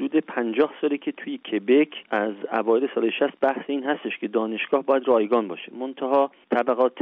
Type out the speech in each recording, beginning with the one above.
حدود 50 ساله که توی کبک از اوایل سال 60 بحث این هستش که دانشگاه باید رایگان باشه. منتها طبقات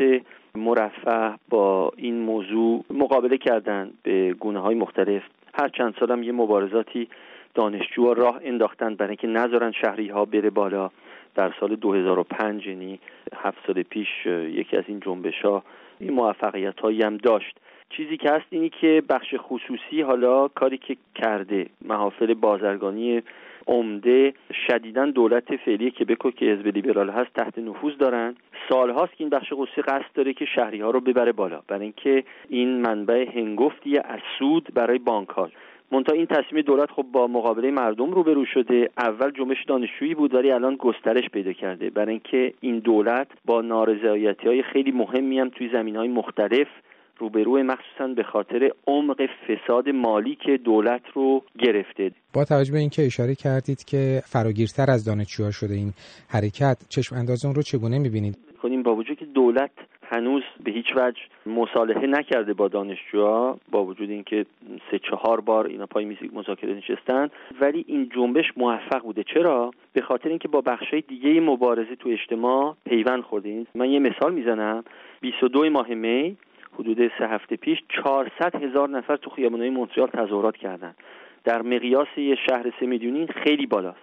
مرفه با این موضوع مقابله کردن به گونه‌های مختلف. هر چند سال هم یه مبارزاتی دانشجوها راه انداختن برای اینکه نذارن شهریها بره بالا. در سال 2005 یعنی 7 سال پیش یکی از این جنبش‌ها این موفقیت‌هایی هم داشت. چیزی که هست اینی که بخش خصوصی حالا کاری که کرده، محافل بازرگانی عمده شدیداً دولت فعلی کبک که حزب لیبرال هست تحت نفوذ دارن. سال‌هاست که این بخش خصوصی قصد داره که شهری‌ها رو ببره بالا برای اینکه این منبع هنگفتی از سود برای بانک‌ها. منتها این تصمیم دولت خب با مقابله مردم روبرو شده. اول جنبش دانشجویی بود ولی الان گسترش پیدا کرده برای اینکه این دولت با نارضایتی‌های خیلی مهمی هم توی زمینه‌های مختلف روبروی، مخصوصاً به خاطر عمق فساد مالی که دولت رو گرفته. با توجه به اینکه اشاره کردید که فراگیرتر از دانشجوها شده این حرکت، چشم انداز اون رو چگونه می‌بینید؟ کنیم با وجود که دولت هنوز به هیچ وجه مصالحه نکرده با دانشجوها، با وجود اینکه 3-4 بار اینا پای میز مذاکره نشستن، ولی این جنبش موفق بوده. چرا؟ به خاطر اینکه با بخشای دیگه مبارزه تو اجتماع پیوند خورده. من یه مثال میزنم. 22 ماه می حدود 3 هفته پیش 400,000 نفر تو خیابان‌های مونترال تظاهرات کردن. در مقیاس یه شهر 3 میلیونی خیلی بالاست.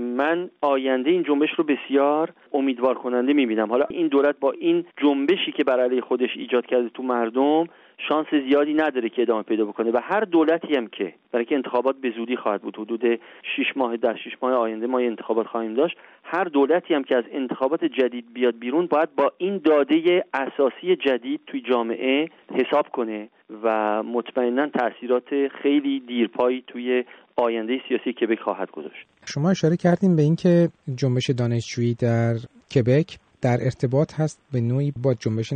من آینده این جنبش رو بسیار امیدوار کننده می‌بینم. حالا این دولت با این جنبشی که بر علیه خودش ایجاد کرده تو مردم شانس زیادی نداره که ادامه پیدا بکنه و هر دولتی هم که برای که انتخابات به زودی خواهد بود، حدود 6 ماه آینده ما انتخابات خواهیم داشت، هر دولتی هم که از انتخابات جدید بیاد بیرون باید با این داده اساسی جدید توی جامعه حساب کنه و مطمئناً تأثیرات خیلی دیرپایی توی آینده سیاسی کبک خواهد گذاشت. شما اشاره کردین به اینکه جنبش دانشجویی در کبک در ارتباط هست به نوعی با جنبش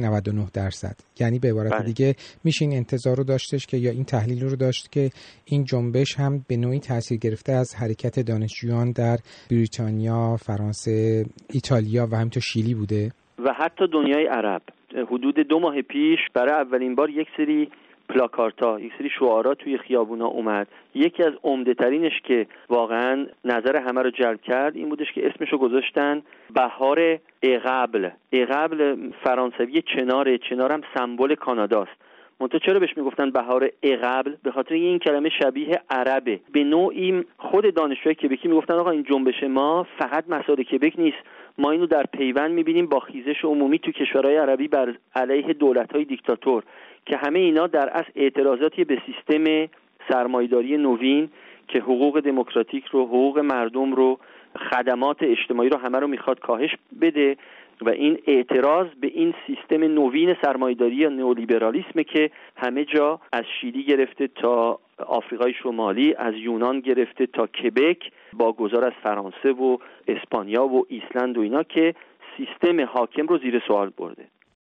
99%. یعنی به عبارت دیگه میشه این انتظار رو داشتش که یا این تحلیل رو داشت که این جنبش هم به نوعی تاثیر گرفته از حرکت دانشجویان در بریتانیا، فرانسه، ایتالیا و همینطور شیلی بوده و حتی دنیای عرب. حدود 2 ماه پیش برای اولین بار یک سری پلاکارتا، یک سری شعارات توی خیابونا اومد. یکی از عمده ترینش که واقعا نظر همه رو جلب کرد این بودش که اسمشو گذاشتن بهار اقبل. اقبل فرانسوی چنارم سمبل کاناداست. منتها چرا بهش میگفتن بهار اقبل؟ به خاطر این کلمه شبیه عربه. به نوعی خود دانشجوی کبکی میگفتن آقا این جنبش ما فقط مسائل کبک نیست، ما اینو در پیوند میبینیم با خیزش عمومی تو کشورهای عربی بر علیه دولت‌های دیکتاتور که همه اینا در اصل اعتراضاتی به سیستم سرمایه‌داری نوین که حقوق دموکراتیک رو، حقوق مردم رو، خدمات اجتماعی رو همه رو میخواد کاهش بده و این اعتراض به این سیستم نوین سرمایه‌داری یا نئولیبرالیسم که همه جا از شیلی گرفته تا آفریقای شمالی، از یونان گرفته تا کبک، با گذار از فرانسه و اسپانیا و ایسلند و اینا که سیستم حاکم رو زیر سوال برده.